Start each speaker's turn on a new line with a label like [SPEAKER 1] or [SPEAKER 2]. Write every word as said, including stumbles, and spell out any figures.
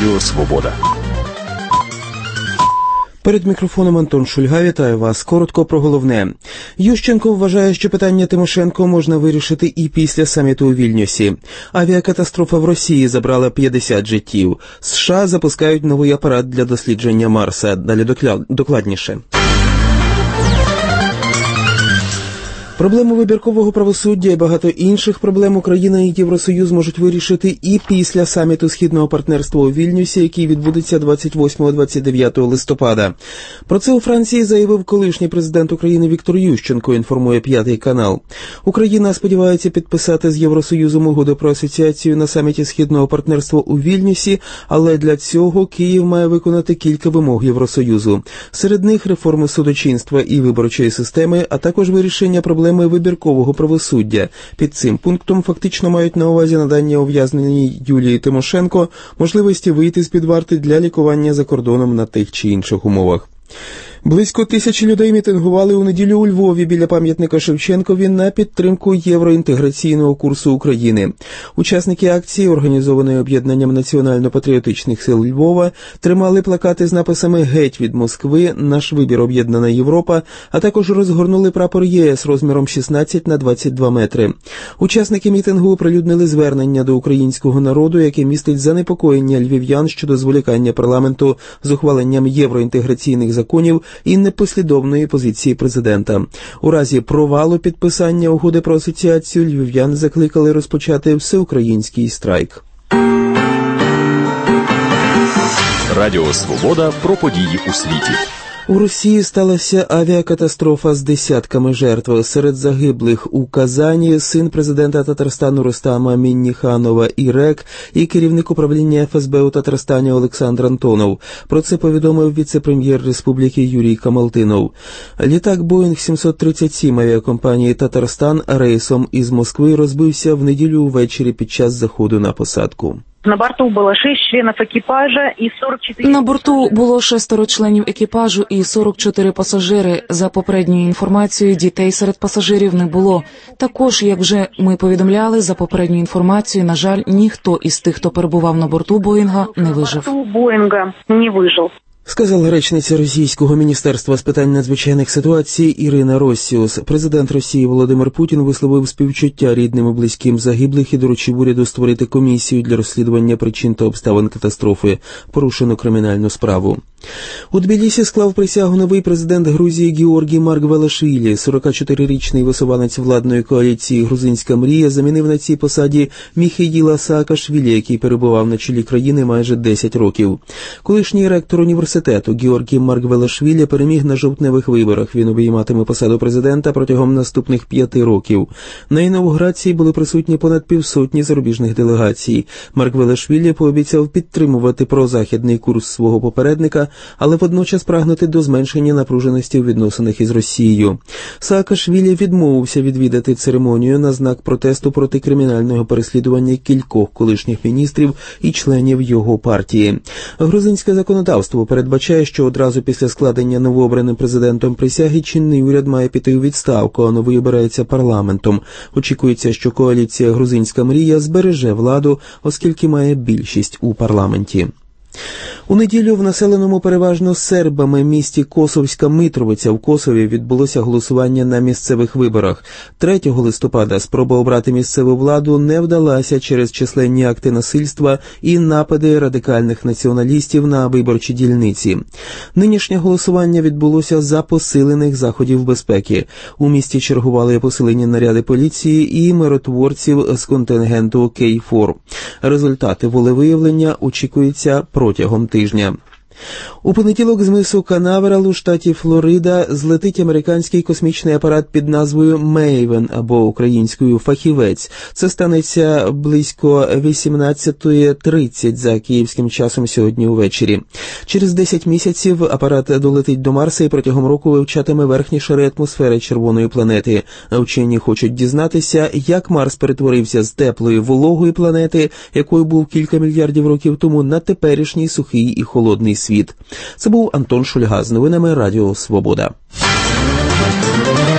[SPEAKER 1] Радіо Свобода.
[SPEAKER 2] Перед мікрофоном Антон Шульга, вітаю вас. Коротко про головне. Ющенко вважає, що питання Тимошенко можна вирішити і після саміту у Вільнюсі. Авіакатастрофа в Росії забрала п'ятдесят життів. США запускають новий апарат для дослідження Марса. Далі докладніше. Проблему вибіркового правосуддя і багато інших проблем Україна і Євросоюз можуть вирішити і після саміту Східного партнерства у Вільнюсі, який відбудеться двадцять восьмого - двадцять дев'ятого листопада. Про це у Франції заявив колишній президент України Віктор Ющенко, інформує П'ятий канал. Україна сподівається підписати з Євросоюзом угоду про асоціацію на саміті Східного партнерства у Вільнюсі, але для цього Київ має виконати кілька вимог Євросоюзу. Серед них реформи судочинства і виборчої системи, а також вирішення проблем вибіркового правосуддя. Під цим пунктом фактично мають на увазі надання ув'язненій Юлії Тимошенко можливості вийти з-під варти для лікування за кордоном на тих чи інших умовах. Близько тисячі людей мітингували у неділю у Львові біля пам'ятника Шевченкові на підтримку євроінтеграційного курсу України. Учасники акції, організованої об'єднанням національно-патріотичних сил Львова, тримали плакати з написами «Геть від Москви», «Наш вибір – об'єднана Європа», а також розгорнули прапор ЄС розміром шістнадцять на двадцять два метри. Учасники мітингу оприлюднили звернення до українського народу, яке містить занепокоєння львів'ян щодо зволікання парламенту з ухваленням євроінтеграційних законів і непослідовної позиції президента. У разі провалу підписання угоди про асоціацію львів'ян закликали розпочати всеукраїнський страйк.
[SPEAKER 1] Радіо Свобода про події у світі.
[SPEAKER 2] У Росії сталася авіакатастрофа з десятками жертв. Серед загиблих у Казані син президента Татарстану Рустама Мінніханова Ірек і керівник управління еф ес бе у Татарстані Олександр Антонов. Про це повідомив віце-прем'єр республіки Юрій Камалтинов. Літак Боїнг сімсот тридцять сім авіакомпанії «Татарстан» рейсом із Москви розбився в неділю увечері під час заходу на посадку.
[SPEAKER 3] На борту було шість членів екіпажу і сорок чотири...
[SPEAKER 4] На борту було шестеро членів екіпажу і сорок чотири пасажири. За попередньою інформацією, дітей серед пасажирів не було. Також, як вже ми повідомляли, за попередньою інформацією, на жаль, ніхто із тих, хто перебував на борту Боїнга, не вижив.
[SPEAKER 3] На борту Боїнга не вижив.
[SPEAKER 2] Сказала речниця Російського міністерства з питань надзвичайних ситуацій Ірина Россіус. Президент Росії Володимир Путін висловив співчуття рідним і близьким загиблих і доручив уряду створити комісію для розслідування причин та обставин катастрофи. Порушено кримінальну справу. У Тбілісі склав присягу новий президент Грузії Георгій Маргвелашвілі. сорокачотирирічний висуванець владної коаліції «Грузинська мрія» замінив на цій посаді Міхеїла Саакашвілі, який перебував на чолі країни майже десять років. Колишній ректор університету Георгій Маргвелашвілі переміг на жовтневих виборах. Він обійматиме посаду президента протягом наступних п'яти років. На інаугурації були присутні понад півсотні зарубіжних делегацій. Маргвелашвілі пообіцяв підтримувати прозахідний курс свого попередника, але водночас прагнути до зменшення напруженості у відносинах із Росією. Саакашвілі відмовився відвідати церемонію на знак протесту проти кримінального переслідування кількох колишніх міністрів і членів його партії. Грузинське законодавство передбачає, що одразу після складення новообраним президентом присяги чинний уряд має піти у відставку, а новий обирається парламентом. Очікується, що коаліція «Грузинська мрія» збереже владу, оскільки має більшість у парламенті. У неділю в населеному переважно сербами місті Косовська Митровиця в Косові відбулося голосування на місцевих виборах. третього листопада спроба обрати місцеву владу не вдалася через численні акти насильства і напади радикальних націоналістів на виборчі дільниці. Нинішнє голосування відбулося за посилених заходів безпеки. У місті чергували посилені наряди поліції і миротворців з контингенту кей фор. Результати волевиявлення очікуються протягом тижня. У понеділок з мису Канаверал у штаті Флорида злетить американський космічний апарат під назвою «Мейвен» або українською «Фахівець». Це станеться близько вісімнадцята тридцять за київським часом сьогодні увечері. Через десять місяців апарат долетить до Марса і протягом року вивчатиме верхні шари атмосфери червоної планети. Вчені хочуть дізнатися, як Марс перетворився з теплої вологої планети, якою був кілька мільярдів років тому, на теперішній сухий і холодний світ. Це був Антон Шульга з новинами Радіо Свобода.